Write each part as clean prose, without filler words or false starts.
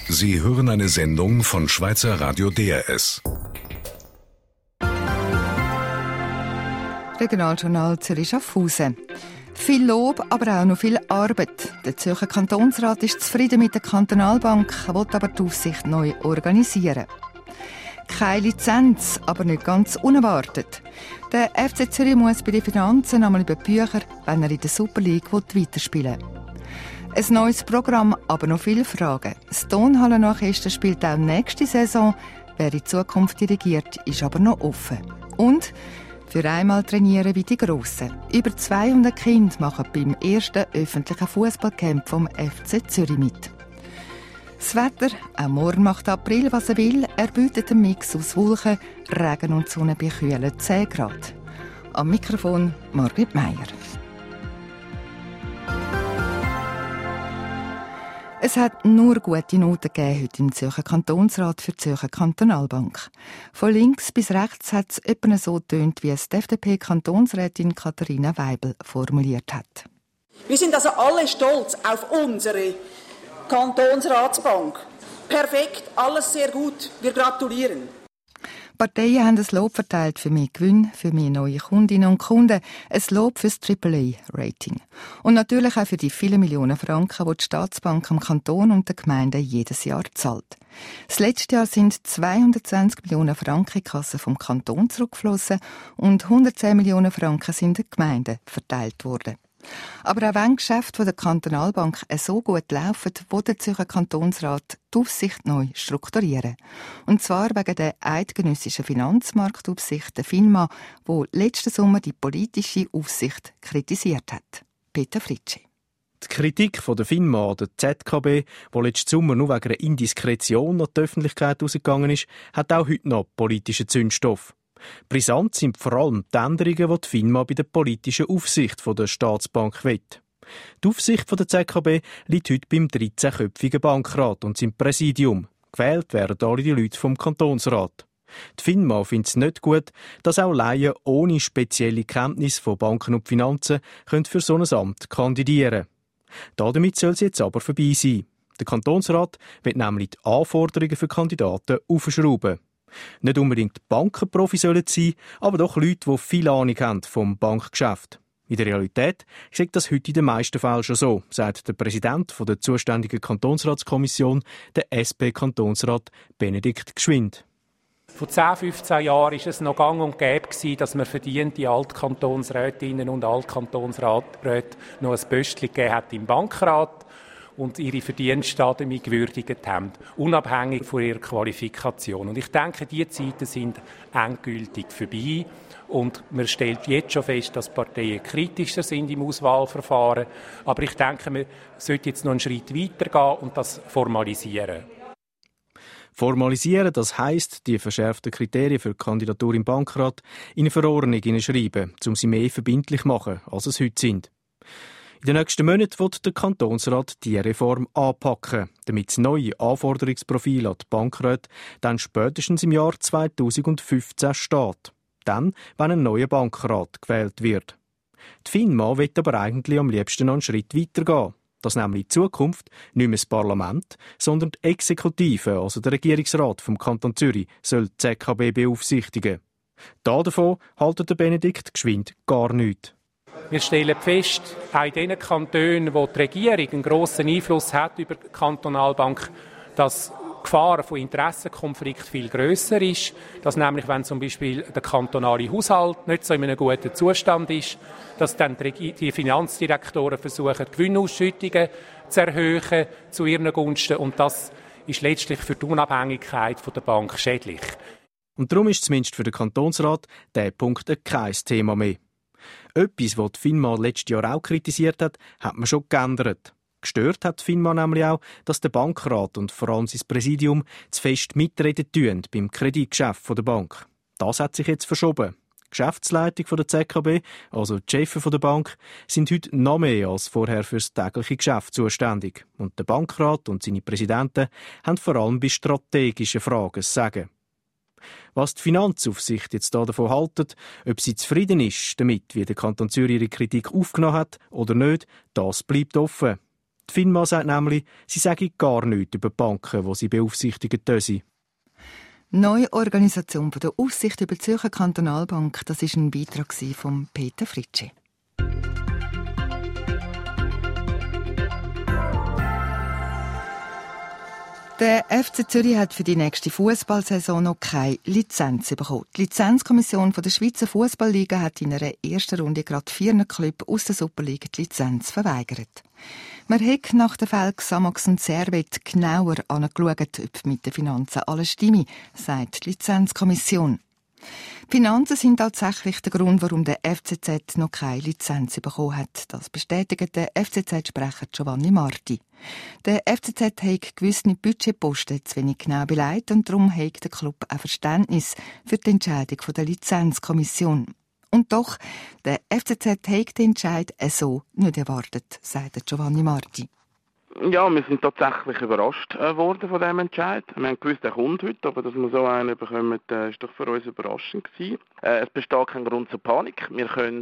Sie hören eine Sendung von Schweizer Radio DRS. Regionaljournal Zürich-Schaffhausen. Viel Lob, aber auch noch viel Arbeit. Der Zürcher Kantonsrat ist zufrieden mit der Kantonalbank, will aber die Aufsicht neu organisieren. Keine Lizenz, aber nicht ganz unerwartet. Der FC Zürich muss bei den Finanzen einmal über die Bücher, wenn er in der Super League weiterspielen will. Ein neues Programm, aber noch viele Fragen. Das Tonhallenorchester spielt auch nächste Saison. Wer in Zukunft dirigiert, ist aber noch offen. Und für einmal trainieren wie die Grossen. Über 200 Kinder machen beim ersten öffentlichen Fußballcamp vom FC Zürich mit. Das Wetter, auch morgen macht April, was er will. Er bietet einen Mix aus Wolken, Regen und Sonne bei kühlen 10 Grad. Am Mikrofon Margrit Meier. Es hat nur gute Noten gegeben heute im Zürcher Kantonsrat für die Zürcher Kantonalbank. Von links bis rechts hat es etwa so getönt, wie es die FDP-Kantonsrätin Katharina Weibel formuliert hat. Wir sind also alle stolz auf unsere Kantonsratsbank. Perfekt, alles sehr gut. Wir gratulieren. Parteien haben ein Lob verteilt für mehr Gewinn, für mehr neue Kundinnen und Kunden, ein Lob für das AAA-Rating. Und natürlich auch für die vielen Millionen Franken, die die Staatsbank am Kanton und den Gemeinden jedes Jahr zahlt. Das letzte Jahr sind 220 Millionen Franken in die Kasse vom Kanton zurückgeflossen und 110 Millionen Franken sind den Gemeinden verteilt worden. Aber auch wenn Geschäfte der Kantonalbank so gut laufen, will der Zürcher Kantonsrat die Aufsicht neu strukturieren. Und zwar wegen der eidgenössischen Finanzmarktaufsicht, der FINMA, die letzten Sommer die politische Aufsicht kritisiert hat. Peter Fritschi. Die Kritik von der FINMA, der ZKB, die letzten Sommer nur wegen einer Indiskretion an die Öffentlichkeit rausgegangen ist, hat auch heute noch politischen Zündstoff. Brisant sind vor allem die Änderungen, die die FINMA bei der politischen Aufsicht der Staatsbank will. Die Aufsicht der ZKB liegt heute beim 13-köpfigen Bankrat und seinem Präsidium. Gewählt werden alle die Leute vom Kantonsrat. Die FINMA findet es nicht gut, dass auch Laien ohne spezielle Kenntnis von Banken und Finanzen für so ein Amt kandidieren können. Damit soll es jetzt aber vorbei sein. Der Kantonsrat will nämlich die Anforderungen für Kandidaten aufschrauben. Nicht unbedingt Bankenprofi sollen es sein, aber doch Leute, die viel Ahnung haben vom Bankgeschäft. In der Realität sieht das heute in den meisten Fällen schon so, sagt der Präsident der zuständigen Kantonsratskommission, der SP-Kantonsrat Benedikt Gschwind. Vor 10, 15 Jahren war es noch gang und gäbe, dass man verdiente Altkantonsrätinnen und Altkantonsräte noch ein Pöstchen gegeben hat im Bankrat und ihre Verdienste damit gewürdigt haben, unabhängig von ihrer Qualifikation. Und ich denke, diese Zeiten sind endgültig vorbei. Und man stellt jetzt schon fest, dass Parteien kritischer sind im Auswahlverfahren. Aber ich denke, man sollte jetzt noch einen Schritt weitergehen und das formalisieren. Formalisieren, das heisst, die verschärften Kriterien für die Kandidatur im Bankrat in eine Verordnung hineinschreiben, um sie mehr verbindlich zu machen, als es heute sind. In den nächsten Monaten wird der Kantonsrat diese Reform anpacken, damit das neue Anforderungsprofil an die Bankräte dann spätestens im Jahr 2015 steht. Dann, wenn ein neuer Bankrat gewählt wird. Die FINMA will aber eigentlich am liebsten noch einen Schritt weitergehen. Dass nämlich in Zukunft nicht mehr das Parlament, sondern die Exekutive, also der Regierungsrat vom Kanton Zürich, soll die ZKB beaufsichtigen. Davon haltet der Benedikt Gschwind gar nichts. Wir stellen fest, auch in den Kantonen, wo die Regierung einen grossen Einfluss hat über die Kantonalbank, dass die Gefahr von Interessenkonflikt viel grösser ist. Dass nämlich, wenn zum Beispiel der kantonale Haushalt nicht so in einem guten Zustand ist, dass dann die Finanzdirektoren versuchen, Gewinnausschüttungen zu erhöhen zu ihren Gunsten. Und das ist letztlich für die Unabhängigkeit der Bank schädlich. Und darum ist zumindest für den Kantonsrat dieser Punkt kein Thema mehr. Etwas, was die FINMA letztes Jahr auch kritisiert hat, hat man schon geändert. Gestört hat die FINMA nämlich auch, dass der Bankrat und vor allem sein Präsidium zu fest mitreden tun beim Kreditgeschäft der Bank. Das hat sich jetzt verschoben. Die Geschäftsleitung der ZKB, also die Chefs der Bank, sind heute noch mehr als vorher für das tägliche Geschäft zuständig. Und der Bankrat und seine Präsidenten haben vor allem bei strategischen Fragen zu sagen. Was die Finanzaufsicht jetzt davon haltet, ob sie zufrieden ist damit, wie der Kanton Zürich ihre Kritik aufgenommen hat oder nicht, das bleibt offen. Die FINMA sagt nämlich, sie sage gar nichts über Banken, die sie beaufsichtigen dürfen. Neue Organisation der Aufsicht über die Zürcher Kantonalbank, das war ein Beitrag von Peter Fritschi. Der FC Zürich hat für die nächste Fußballsaison noch keine Lizenz bekommen. Die Lizenzkommission der Schweizer Fußballliga hat in einer ersten Runde gerade 4 Clubs aus der Superliga die Lizenz verweigert. Man hat nach den Fällen Xamax und Servet genauer angeschaut, ob mit den Finanzen alles stimme, sagt die Lizenzkommission. Die Finanzen sind tatsächlich der Grund, warum der FCZ noch keine Lizenz bekommen hat. Das bestätigt der FCZ-Sprecher Giovanni Marti. Der FCZ hat gewisse Budgetposten zu wenig genau beleidigt und darum hat der Club ein Verständnis für die Entscheidung der Lizenzkommission. Und doch, der FCZ hat den Entscheid so nicht erwartet, sagt Giovanni Marti. Ja, wir sind tatsächlich überrascht worden von diesem Entscheid. Wir haben gewusst, er kommt heute, aber dass wir so einen bekommen, ist doch für uns überraschend gewesen. Es besteht kein Grund zur Panik. Wir können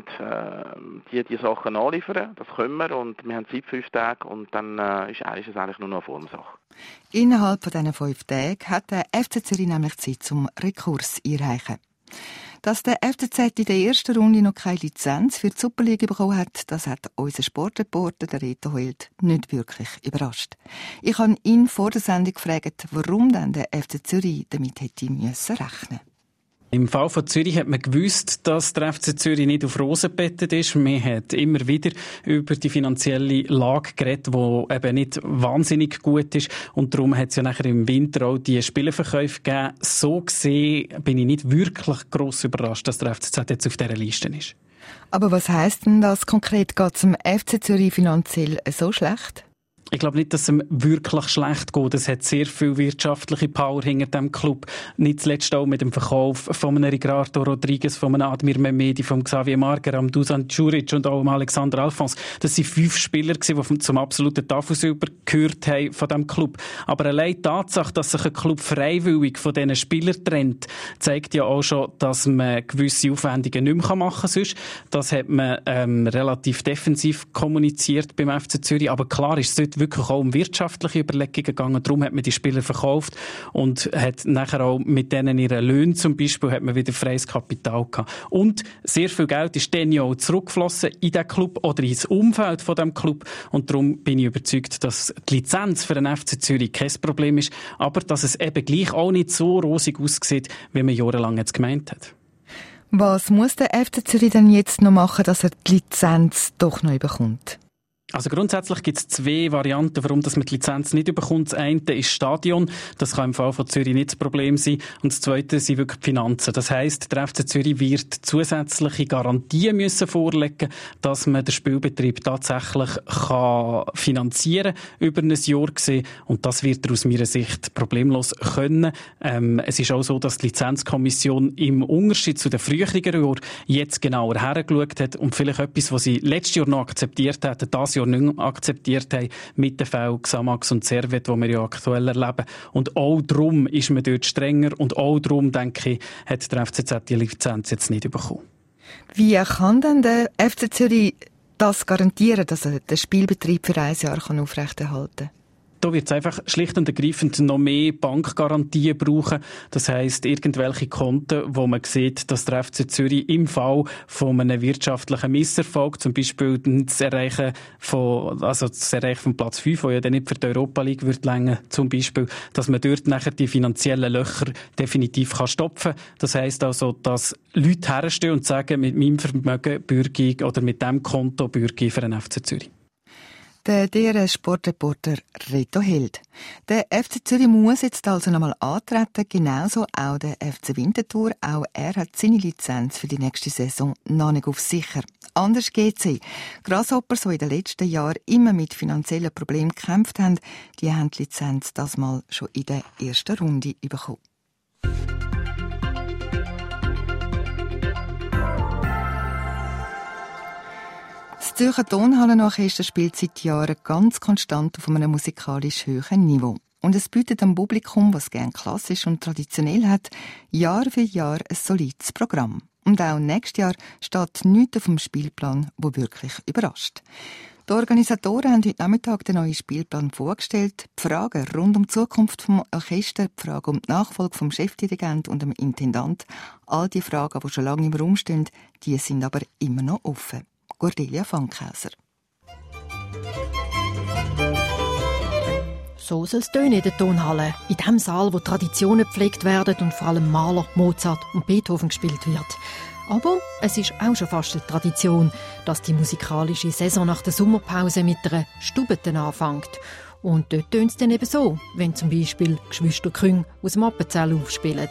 die Sachen anliefern, das können wir, und wir haben Zeit 5 Tage und dann ist es eigentlich nur noch eine Formsache. Innerhalb von diesen 5 Tagen hat der FC Zürich nämlich Zeit zum Rekurs einreichen. Dass der FCZ in der ersten Runde noch keine Lizenz für die Superliga bekommen hat, das hat unser Sportreporter, der Reto Held, nicht wirklich überrascht. Ich habe ihn vor der Sendung gefragt, warum dann der FC Zürich damit hätte rechnen müssen. Im Fall von Zürich hat man gewusst, dass der FC Zürich nicht auf Rosen gebettet ist. Man hat immer wieder über die finanzielle Lage geredet, die eben nicht wahnsinnig gut ist. Und darum hat es ja nachher im Winter auch die Spielerverkäufe gegeben. So gesehen bin ich nicht wirklich gross überrascht, dass der FCZ jetzt auf dieser Liste ist. Aber was heisst denn das konkret? Geht es dem FC Zürich finanziell so schlecht? Ich glaube nicht, dass es ihm wirklich schlecht geht. Es hat sehr viel wirtschaftliche Power hinter dem Club. Nicht zuletzt auch mit dem Verkauf von einem Ricardo Rodriguez, von einem Admir Mehmedi, von Xavier Marker, am Dusan Djuric und auch am Alexander Alphonse. Das sind 5 Spieler, die zum absoluten Tafelsilber gehört haben von diesem Club. Aber allein die Tatsache, dass sich ein Club freiwillig von diesen Spielern trennt, zeigt ja auch schon, dass man gewisse Aufwendungen nicht mehr machen kann sonst. Das hat man relativ defensiv kommuniziert beim FC Zürich. Aber klar ist es dort wirklich auch um wirtschaftliche Überlegungen gegangen. Darum hat man die Spieler verkauft und hat nachher auch mit denen ihren Löhnen zum Beispiel hat man wieder freies Kapital gehabt. Und sehr viel Geld ist dann ja auch zurückgeflossen in den Club oder ins Umfeld von dem Club. Und darum bin ich überzeugt, dass die Lizenz für den FC Zürich kein Problem ist, aber dass es eben gleich auch nicht so rosig aussieht, wie man jahrelang jetzt gemeint hat. Was muss der FC Zürich denn jetzt noch machen, dass er die Lizenz doch noch bekommt? Also grundsätzlich gibt es 2 Varianten, warum man die Lizenz nicht bekommt. Das eine ist Stadion. Das kann im Fall von Zürich nicht das Problem sein. Und das zweite sind wirklich die Finanzen. Das heisst, der FC Zürich wird zusätzliche Garantien müssen vorlegen, dass man den Spielbetrieb tatsächlich kann finanzieren über ein Jahr gesehen. Und das wird er aus meiner Sicht problemlos können. Es ist auch so, dass die Lizenzkommission im Unterschied zu den früheren Jahren jetzt genauer hergeschaut hat und vielleicht etwas, was sie letztes Jahr noch akzeptiert hat, das Jahr nicht akzeptiert haben, mit den Fällen Xamax und Servet, die wir ja aktuell erleben. Und auch darum ist man dort strenger und auch darum, denke ich, hat der FCZ die Lizenz jetzt nicht bekommen. Wie kann denn der FC Zürich das garantieren, dass er den Spielbetrieb für 1 Jahr aufrechterhalten kann? Da wird es einfach schlicht und ergreifend noch mehr Bankgarantien brauchen. Das heisst, irgendwelche Konten, wo man sieht, dass der FC Zürich im Fall von einem wirtschaftlichen Misserfolg, zum Beispiel das Erreichen von Platz 5, wo ja dann nicht für die Europa League wird länger, zum Beispiel, dass man dort nachher die finanziellen Löcher definitiv kann stopfen. Das heisst also, dass Leute herstehen und sagen, mit meinem Vermögen bürge ich oder mit diesem Konto bürge ich für den FC Zürich. Der Sportreporter Reto Held. Der FC Zürich muss jetzt also nochmal antreten, genauso auch der FC Winterthur. Auch er hat seine Lizenz für die nächste Saison noch nicht auf sicher. Anders geht's sie. Grasshoppers, die in den letzten Jahren immer mit finanziellen Problemen gekämpft haben, die haben die Lizenz das mal schon in der ersten Runde bekommen. Das Zürcher Tonhallenorchester spielt seit Jahren ganz konstant auf einem musikalisch hohen Niveau. Und es bietet dem Publikum, das gerne klassisch und traditionell hat, Jahr für Jahr ein solides Programm. Und auch nächstes Jahr steht nichts auf dem Spielplan, wo wirklich überrascht. Die Organisatoren haben heute Nachmittag den neuen Spielplan vorgestellt. Die Fragen rund um die Zukunft des Orchesters, die Fragen um die Nachfolge vom Chefdirigent und dem Intendant, all die Fragen, die schon lange im Raum stehen, die sind aber immer noch offen. Cordelia Fankhauser. So soll es tönen in der Tonhalle, in dem Saal, wo Traditionen gepflegt werden und vor allem Mahler, Mozart und Beethoven gespielt wird. Aber es ist auch schon fast eine Tradition, dass die musikalische Saison nach der Sommerpause mit einer Stubete anfängt. Und dort tönt es dann eben so, wenn zum Beispiel Geschwister Küng aus dem Appenzell aufspielen.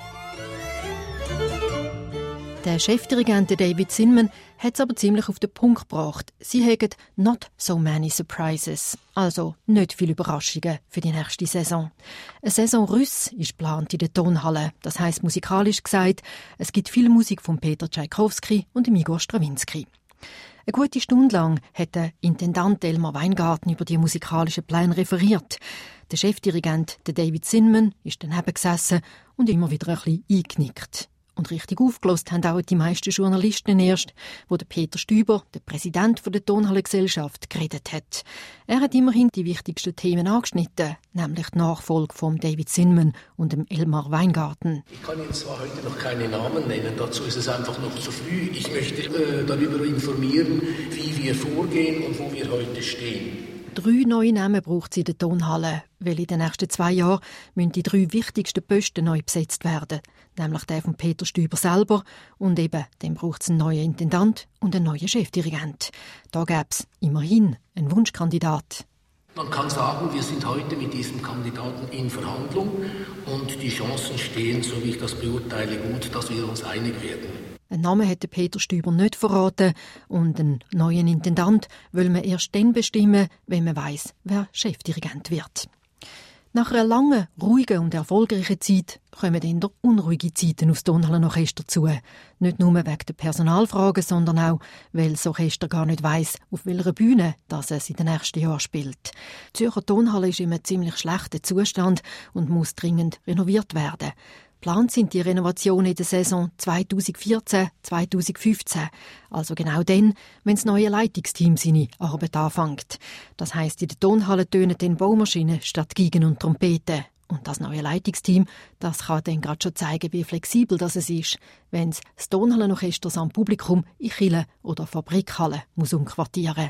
Der Chefdirigent David Zinman hat es aber ziemlich auf den Punkt gebracht. Sie haben «not so many surprises», also nicht viele Überraschungen für die nächste Saison. Eine Saison Russe ist geplant in der Tonhalle. Das heisst musikalisch gesagt, es gibt viel Musik von Peter Tschaikowski und Igor Strawinski. Eine gute Stunde lang hat der Intendant Elmar Weingarten über die musikalischen Pläne referiert. Der Chefdirigent David Zinman ist daneben gesessen und immer wieder ein bisschen eingenickt. Und richtig aufgelost haben auch die meisten Journalisten erst, wo der Peter Stüber, der Präsident der Tonhallengesellschaft, geredet hat. Er hat immerhin die wichtigsten Themen angeschnitten, nämlich die Nachfolge von David Zinman und dem Elmar Weingarten. Ich kann Ihnen zwar heute noch keine Namen nennen, dazu ist es einfach noch zu früh. Ich möchte darüber informieren, wie wir vorgehen und wo wir heute stehen. 3 neue Namen braucht es in der Tonhalle, weil in den nächsten 2 Jahren müssen die 3 wichtigsten Posten neu besetzt werden. Nämlich der von Peter Stüber selber und eben, dann braucht es einen neuen Intendant und einen neuen Chefdirigent. Da gäbe es immerhin einen Wunschkandidat. Man kann sagen, wir sind heute mit diesem Kandidaten in Verhandlung und die Chancen stehen, so wie ich das beurteile, gut, dass wir uns einig werden. Einen Namen hat Peter Stüber nicht verraten und einen neuen Intendant will man erst dann bestimmen, wenn man weiss, wer Chefdirigent wird. Nach einer langen, ruhigen und erfolgreichen Zeit kommen dann unruhige Zeiten aufs Tonhallenorchester zu. Nicht nur wegen der Personalfragen, sondern auch, weil das Orchester gar nicht weiss, auf welcher Bühne das es in den nächsten Jahren spielt. Die Zürcher Tonhalle ist in einem ziemlich schlechten Zustand und muss dringend renoviert werden. Geplant sind die Renovationen in der Saison 2014-2015, also genau dann, wenn das neue Leitungsteam seine Arbeit anfängt. Das heisst, in der Tonhalle tönen dann Baumaschinen statt Geigen und Trompeten. Und das neue Leitungsteam, das kann dann gerade schon zeigen, wie flexibel das ist, wenn es das Tonhallenorchester am Publikum in Kirchen oder Fabrikhallen muss umquartieren.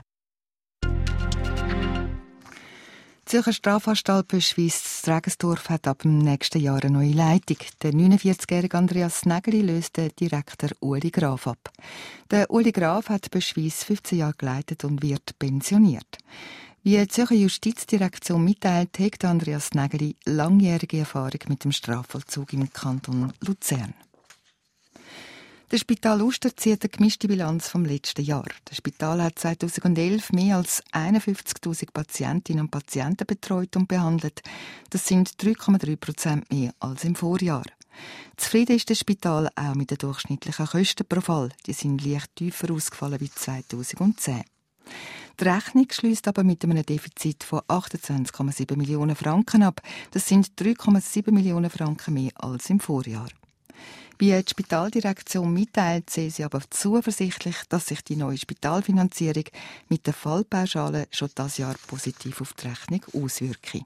Die Zürcher Strafanstalt Böschwies Regensdorf hat ab dem nächsten Jahr eine neue Leitung. Der 49-jährige Andreas Nägeli löst den Direktor Uli Graf ab. Der Uli Graf hat Böschwies 15 Jahre geleitet und wird pensioniert. Wie die Zürcher Justizdirektion mitteilt, hat Andreas Nägeli langjährige Erfahrung mit dem Strafvollzug im Kanton Luzern. Das Spital Uster zieht eine gemischte Bilanz vom letzten Jahr. Das Spital hat 2011 mehr als 51.000 Patientinnen und Patienten betreut und behandelt. Das sind 3,3% mehr als im Vorjahr. Zufrieden ist das Spital auch mit den durchschnittlichen Kosten pro Fall. Die sind leicht tiefer ausgefallen wie 2010. Die Rechnung schliesst aber mit einem Defizit von 28,7 Millionen Franken ab. Das sind 3,7 Millionen Franken mehr als im Vorjahr. Wie die Spitaldirektion mitteilt, sehe sie aber zuversichtlich, dass sich die neue Spitalfinanzierung mit der Fallpauschale schon dieses Jahr positiv auf die Rechnung auswirke.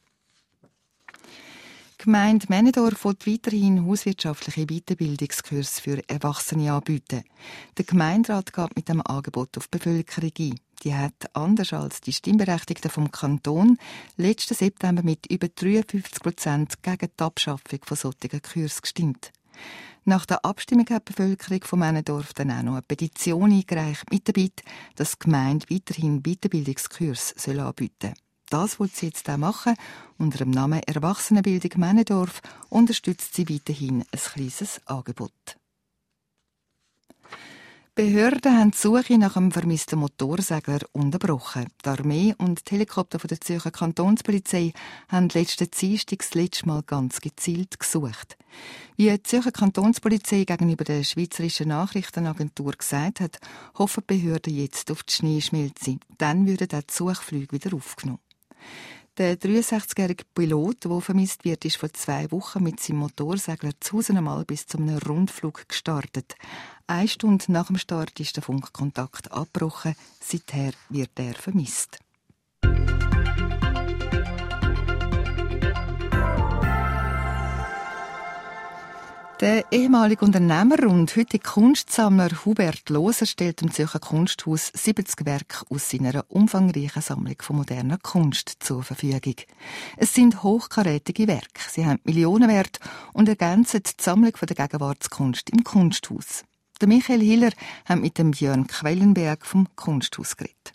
Die Gemeinde Männedorf will weiterhin hauswirtschaftliche Weiterbildungskurse für Erwachsene anbieten. Der Gemeinderat geht mit dem Angebot auf die Bevölkerung ein. Die hat, anders als die Stimmberechtigten vom Kanton, letzten September mit über 53% gegen die Abschaffung von solchen Kursen gestimmt. Nach der Abstimmung hat die Bevölkerung von Männedorf dann auch noch eine Petition eingereicht mit der Bitte, dass die Gemeinde weiterhin Weiterbildungskurse anbieten soll. Das will sie jetzt auch machen. Unter dem Namen Erwachsenenbildung Männedorf unterstützt sie weiterhin ein kleines Angebot. Behörden haben die Suche nach einem vermissten Motorsegler unterbrochen. Die Armee und die Helikopter der Zürcher Kantonspolizei haben letzten Dienstag das letzte Mal ganz gezielt gesucht. Wie die Zürcher Kantonspolizei gegenüber der Schweizerischen Nachrichtenagentur gesagt hat, hoffen die Behörden jetzt auf die Schneeschmelze. Dann würden auch die Suchflüge wieder aufgenommen. Der 63-jährige Pilot, der vermisst wird, ist vor 2 Wochen mit seinem Motorsegler zu Hause einmal bis zu einem Rundflug gestartet. 1 Stunde nach dem Start ist der Funkkontakt abgebrochen. Seither wird er vermisst. Der ehemalige Unternehmer und heutige Kunstsammler Hubert Loser stellt dem Zürcher Kunsthaus 70 Werke aus seiner umfangreichen Sammlung von moderner Kunst zur Verfügung. Es sind hochkarätige Werke. Sie haben Millionenwert und ergänzen die Sammlung der Gegenwartskunst im Kunsthaus. Der Michael Hiller hat mit dem Björn Quellenberg vom Kunsthaus geredet.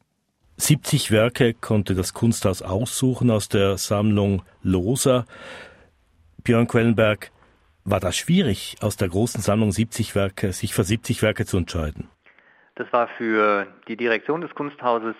70 Werke konnte das Kunsthaus aussuchen aus der Sammlung Loser. Björn Quellenberg, war das schwierig, aus der großen Sammlung 70 Werke, sich für 70 Werke zu entscheiden? Das war für die Direktion des Kunsthauses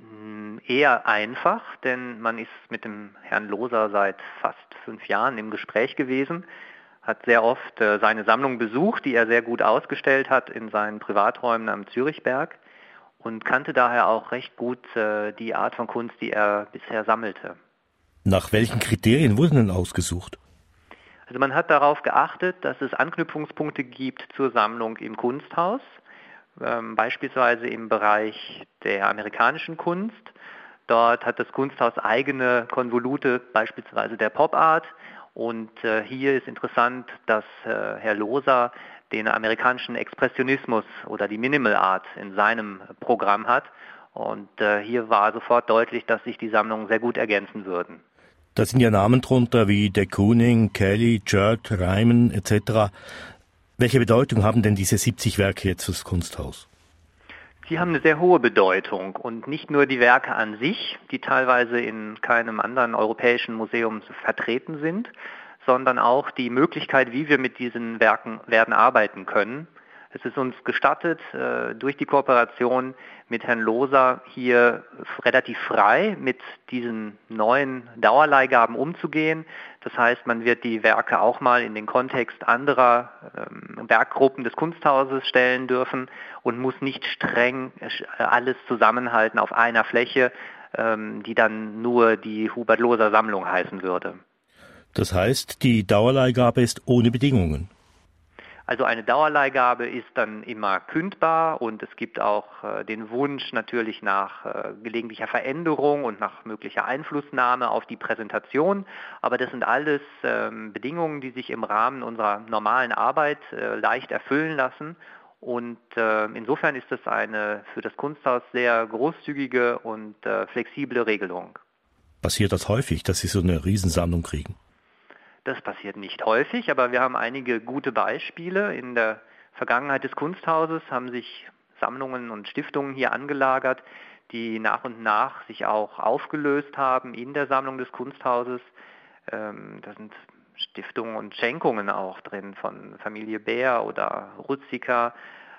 eher einfach, denn man ist mit dem Herrn Loser seit fast 5 Jahren im Gespräch gewesen, hat sehr oft seine Sammlung besucht, die er sehr gut ausgestellt hat in seinen Privaträumen am Zürichberg und kannte daher auch recht gut die Art von Kunst, die er bisher sammelte. Nach welchen Kriterien wurden denn ausgesucht? Also man hat darauf geachtet, dass es Anknüpfungspunkte gibt zur Sammlung im Kunsthaus, beispielsweise im Bereich der amerikanischen Kunst. Dort hat das Kunsthaus eigene Konvolute, beispielsweise der Pop Art. Und hier ist interessant, dass Herr Loser den amerikanischen Expressionismus oder die Minimal Art in seinem Programm hat. Und hier war sofort deutlich, dass sich die Sammlungen sehr gut ergänzen würden. Da sind ja Namen drunter wie de Kooning, Kelly, Judd, Ryman etc. Welche Bedeutung haben denn diese 70 Werke jetzt fürs Kunsthaus? Sie haben eine sehr hohe Bedeutung und nicht nur die Werke an sich, die teilweise in keinem anderen europäischen Museum vertreten sind, sondern auch die Möglichkeit, wie wir mit diesen Werken werden arbeiten können. Es ist uns gestattet, durch die Kooperation mit Herrn Loser hier relativ frei mit diesen neuen Dauerleihgaben umzugehen. Das heißt, man wird die Werke auch mal in den Kontext anderer Werkgruppen des Kunsthauses stellen dürfen und muss nicht streng alles zusammenhalten auf einer Fläche, die dann nur die Hubert Loser Sammlung heißen würde. Das heißt, die Dauerleihgabe ist ohne Bedingungen? Also eine Dauerleihgabe ist dann immer kündbar und es gibt auch den Wunsch natürlich nach gelegentlicher Veränderung und nach möglicher Einflussnahme auf die Präsentation. Aber das sind alles Bedingungen, die sich im Rahmen unserer normalen Arbeit leicht erfüllen lassen. Und insofern ist das eine für das Kunsthaus sehr großzügige und flexible Regelung. Passiert das häufig, dass Sie so eine Riesensammlung kriegen? Das passiert nicht häufig, aber wir haben einige gute Beispiele. In der Vergangenheit des Kunsthauses haben sich Sammlungen und Stiftungen hier angelagert, die nach und nach sich auch aufgelöst haben in der Sammlung des Kunsthauses. Da sind Stiftungen und Schenkungen auch drin von Familie Bär oder Ruzziker.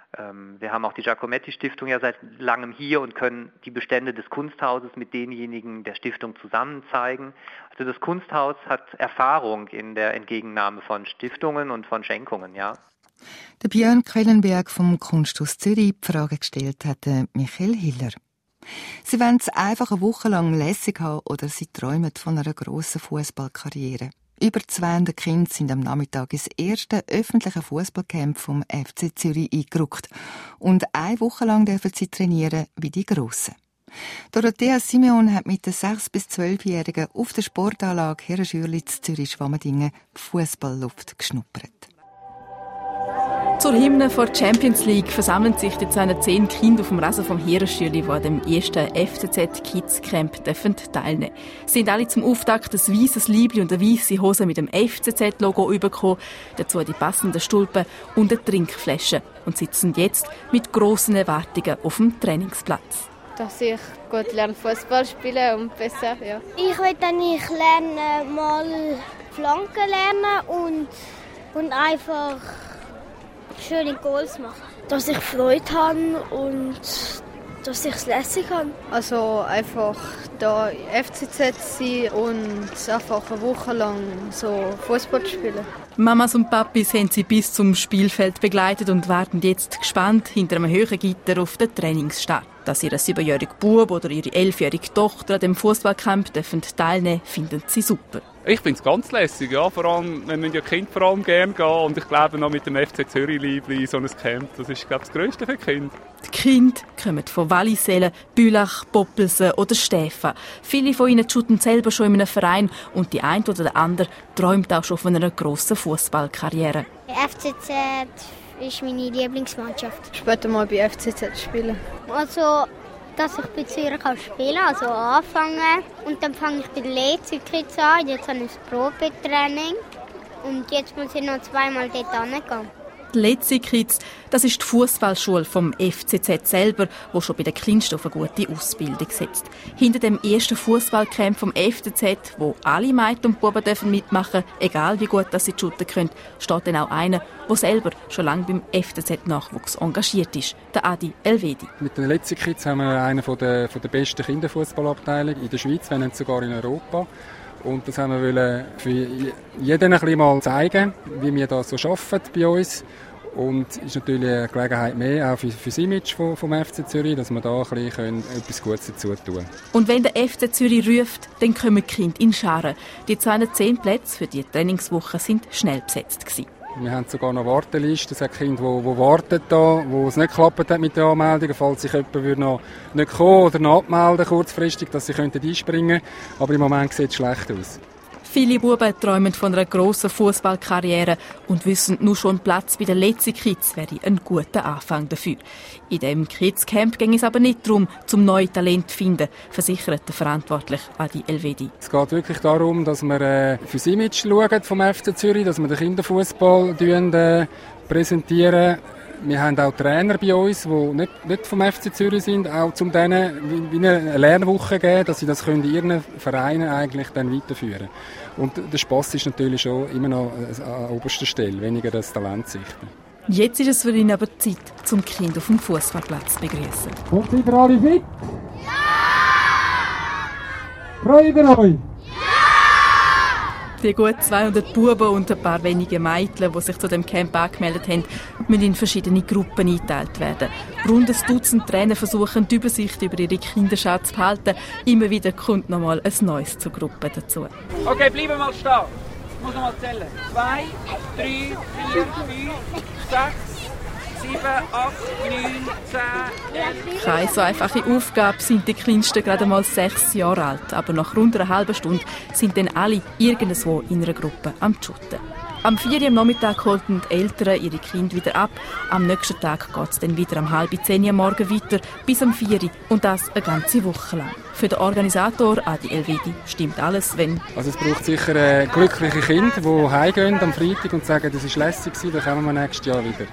Wir haben auch die Giacometti-Stiftung ja seit langem hier und können die Bestände des Kunsthauses mit denjenigen der Stiftung zusammen zeigen. Also das Kunsthaus hat Erfahrung in der Entgegennahme von Stiftungen und von Schenkungen, ja. Der Björn Quellenberg vom Kunsthaus Zürich die Frage gestellt hat Michael Hiller. Sie wollen es einfach eine Woche lang lässig haben oder sie träumen von einer grossen Fußballkarriere. Über 200 Kinder sind am Nachmittag ins erste öffentliche Fußballcamp vom FC Zürich eingerückt. Und eine Woche lang dürfen sie trainieren wie die Grossen. Dorothea Simeon hat mit den 6- bis 12-Jährigen auf der Sportanlage Herrenschürli zu Zürich-Schwammerdingen Fußballluft geschnuppert. Zur Hymne vor der Champions League versammeln sich die 10 Kinder auf dem Rasen vom Herrenschürli, die an dem ersten FCZ Kids Camp teilnehmen dürfen. Sie sind alle zum Auftakt ein weisses Liebli und eine weisse Hose mit dem FCZ-Logo bekommen, dazu die passenden Stulpen und eine Trinkflasche und sitzen jetzt mit grossen Erwartungen auf dem Trainingsplatz. Dass ich gut lerne Fußball spielen und besser, ja. Ich will dann lernen, mal Flanken lernen und einfach schöne Goals machen. Dass ich Freude habe und dass ich es lässig habe. Also einfach da FCZ sein und einfach eine Woche lang so Fußball spielen. Mamas und Papis haben sie bis zum Spielfeld begleitet und warten jetzt gespannt hinter einem hohen Gitter auf den Trainingsstart. Dass ihr 7-jähriger Bub oder ihre 11-jährige Tochter an dem Fußballcamp teilnehmen dürfen, finden sie super. Ich finde es ganz lässig, ja. Vor allem, wir müssen ja Kinder vor allem gerne gehen. Und ich glaube, noch mit dem FC Zürich-Liebli so ein Camp, das ist, glaube ich, das Grösste für die Kinder. Die Kinder kommen von Wallisellen, Bülach, Poppelsen oder Stäfa. Viele von ihnen shooten selber schon in einem Verein und die eine oder der andere träumt auch schon von einer grossen Fußballkarriere. FCZ ist meine Lieblingsmannschaft. Später mal bei FCZ spielen. Also, dass ich bei Zürich spielen kann, also anfangen. Und dann fange ich bei der Lezikritz an. Jetzt habe ich das Probetraining. Und jetzt muss ich noch 2-mal dort hingehen. Die Lezikritz, das ist die Fußballschule vom FCZ selber, wo schon bei den Kleinsten auf eine gute Ausbildung setzt. Hinter dem ersten Fußballcamp vom FCZ, wo alle Mädchen und Buben mitmachen dürfen, egal wie gut sie shooten können, steht dann auch einer, der selber schon lange beim FCZ-Nachwuchs engagiert ist, der Adi Elvedi. Mit den Lezikritz haben wir eine der besten Kinderfußballabteilungen in der Schweiz, wenn nicht sogar in Europa. Und das haben wir für jeden ein bisschen mal zeigen, wie wir das so arbeiten bei uns. Und es ist natürlich eine Gelegenheit mehr, auch für das Image vom FC Zürich, dass wir da ein bisschen etwas Gutes dazu tun können. Und wenn der FC Zürich ruft, dann kommen die Kinder in Scharen. Die 210 Plätze für die Trainingswoche sind schnell besetzt gewesen. Wir haben sogar noch Warteliste. Es sind Kinder, die warten da, wo es nicht geklappt hat mit der Anmeldung. Falls sich jemand noch nicht kommen oder noch abmelden kurzfristig, dass sie einspringen könnten. Aber im Moment sieht es schlecht aus. Viele Buben träumen von einer grossen Fußballkarriere und wissen, nur schon Platz bei den Lezikritz wäre ein guter Anfang dafür. In diesem Kids-Camp ging es aber nicht darum, zum neuen Talent zu finden, versichert der Verantwortliche Adi Elvedi. Es geht wirklich darum, dass wir fürs Image schauen vom FC Zürich, dass wir den Kinderfußball präsentieren. Wir haben auch Trainer bei uns, die nicht vom FC Zürich sind, auch zum denen wie eine Lernwoche geben, dass sie das in ihren Vereinen eigentlich dann weiterführen. Und der Spass ist natürlich schon immer noch an oberster Stelle, weniger das Talent sichten. Jetzt ist es für ihn aber Zeit, zum Kind auf dem Fußballplatz zu begrüßen. Und seid ihr alle fit? Ja! Freut ihr euch? Die gut 200 Buben und ein paar wenige Mädchen, die sich zu dem Camp angemeldet haben, müssen in verschiedene Gruppen eingeteilt werden. Rund ein Dutzend Trainer versuchen, die Übersicht über ihre Kinderschau zu behalten. Immer wieder kommt noch mal ein Neues zur Gruppe dazu. Okay, bleiben mal stehen. Ich muss noch mal zählen. 2, 3, 4, 5, 6, 7, 8, 9, 10, 11. Keine so einfache Aufgabe, sind die Kleinsten gerade mal 6 Jahre alt. Aber nach rund einer halben Stunde sind dann alle irgendwo in einer Gruppe am Shooten. Am 4 Uhr am Nachmittag holten die Eltern ihre Kinder wieder ab. Am nächsten Tag geht es dann wieder um 9:30 am Morgen weiter, bis um 4 Uhr. Und das eine ganze Woche lang. Für den Organisator Adi Elvedi stimmt alles, wenn... Also es braucht sicher glückliche Kinder, die heimgehen am Freitag und sagen, das war lässig, dann kommen wir nächstes Jahr wieder.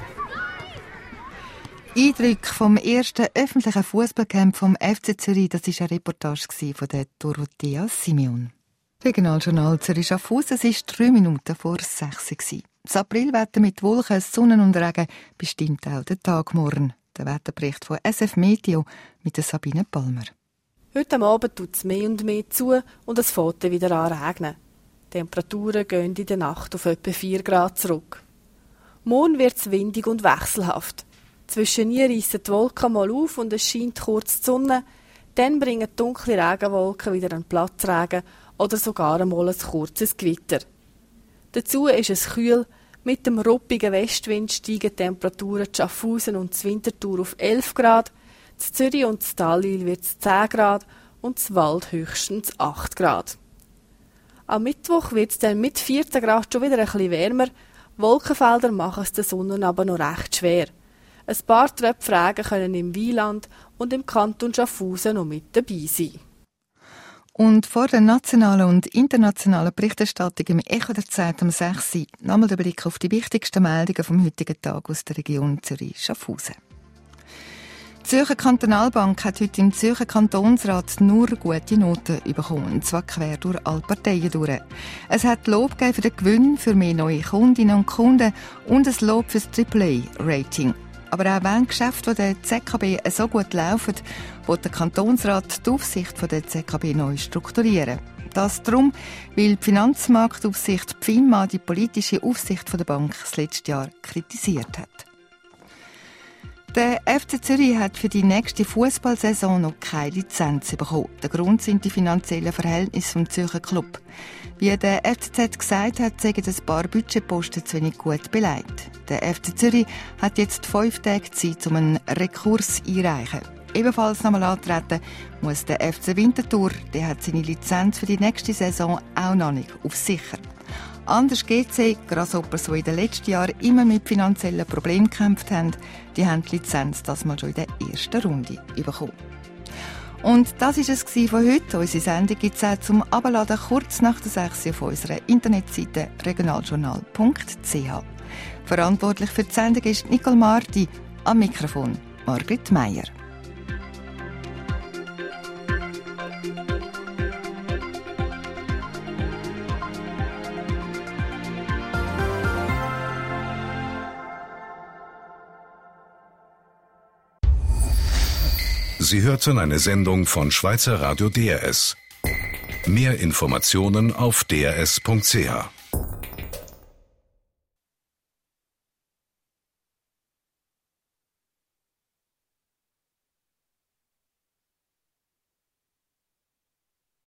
Eindrücke vom ersten öffentlichen Fußballcamp vom FC Zürich, das war eine Reportage von der Dorothea Simeon. Regionaljournal Zürich Schaffhausen, es war 3 Minuten vor 6 Uhr. Das Aprilwetter mit Wolken, Sonne und Regen bestimmt auch den Tag morgen. Der Wetterbericht von SF Meteo mit der Sabine Palmer. Heute Abend tut es mehr und mehr zu und es fängt wieder an zu regnen. Die Temperaturen gehen in der Nacht auf etwa 4 Grad zurück. Morgen wird es windig und wechselhaft. Zwischen ihr reissen die Wolken mal auf und es scheint kurz die Sonne. Dann bringen dunkle Regenwolken wieder einen Platzregen oder sogar einmal ein kurzes Gewitter. Dazu ist es kühl. Mit dem ruppigen Westwind steigen die Temperaturen in Schaffhausen und in Winterthur auf 11 Grad. In Zürich und in Tallil wird es 10 Grad und in Wald höchstens 8 Grad. Am Mittwoch wird es dann mit 14 Grad schon wieder ein bisschen wärmer. Wolkenfelder machen es der Sonne aber noch recht schwer. Ein paar Tröpfregen können im Wieland und im Kanton Schaffhausen noch mit dabei sein. Und vor der nationalen und internationalen Berichterstattung im Echo der Zeit um 6 Uhr nochmal der Blick auf die wichtigsten Meldungen vom heutigen Tag aus der Region Zürich-Schaffhausen. Die Zürcher Kantonalbank hat heute im Zürcher Kantonsrat nur gute Noten bekommen, und zwar quer durch alle Parteien durch. Es hat Lob gegeben für den Gewinn, für mehr neue Kundinnen und Kunden und ein Lob für das AAA-Rating. Aber auch wenn Geschäfte der ZKB so gut laufen, will der Kantonsrat die Aufsicht der ZKB neu strukturieren. Das darum, weil die Finanzmarktaufsicht FINMA die politische Aufsicht der Bank das letzte Jahr kritisiert hat. Der FC Zürich hat für die nächste Fußballsaison noch keine Lizenz bekommen. Der Grund sind die finanziellen Verhältnisse vom Zürcher Club. Wie der FCZ gesagt hat, sagen ein paar Budgetposten zu wenig gut beleidigt. Der FC Zürich hat jetzt 5 Tage Zeit, um einen Rekurs einreichen. Ebenfalls nochmal antreten muss der FC Winterthur. Der hat seine Lizenz für die nächste Saison auch noch nicht auf sicher. Anders GC, Grasshoppers, die in den letzten Jahren immer mit finanziellen Problemen gekämpft haben, die haben die Lizenz das mal schon in der ersten Runde bekommen. Und das war es von heute. Unsere Sendung gibt es auch zum Abladen kurz nach der 6 auf unserer Internetseite regionaljournal.ch. Verantwortlich für die Sendung ist Nicole Marti, am Mikrofon Margrit Meier. Sie hörten eine Sendung von Schweizer Radio DRS. Mehr Informationen auf drs.ch.